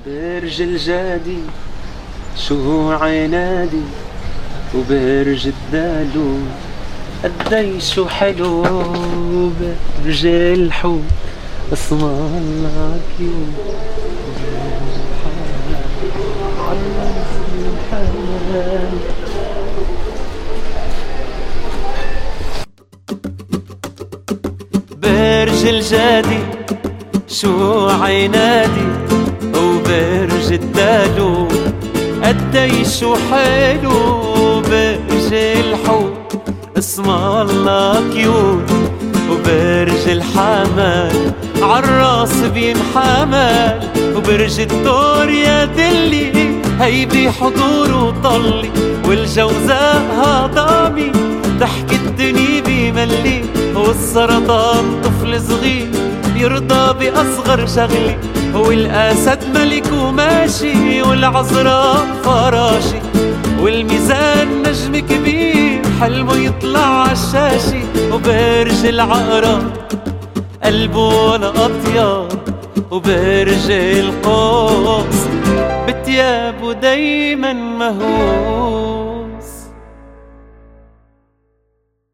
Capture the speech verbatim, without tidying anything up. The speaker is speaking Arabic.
برج الجادي شو عنادي، وبرج الدالو قدي شو حلو، برج الحوت اسم الله كيوت، برج الجادي شو عنادي، وبرج الدالو قدي شو حلو، برج الحوت اسم الله كيوت، وبرج الحمل عالراس بينحمل، وبرج الثور يا دلي هيدي حضور وطلي، والجوزاء هضامي ضحك الدنيا بملي، والسرطان طفل صغير يرضى بأصغر شغلي، والأسد ملك وماشي، والعذراء فراشي، والميزان نجم كبير حلمه يطلع عالشاشي، وبرج العقرب قلبه ولا أطيب، وبرج القوس بتيابه دايما مهووس.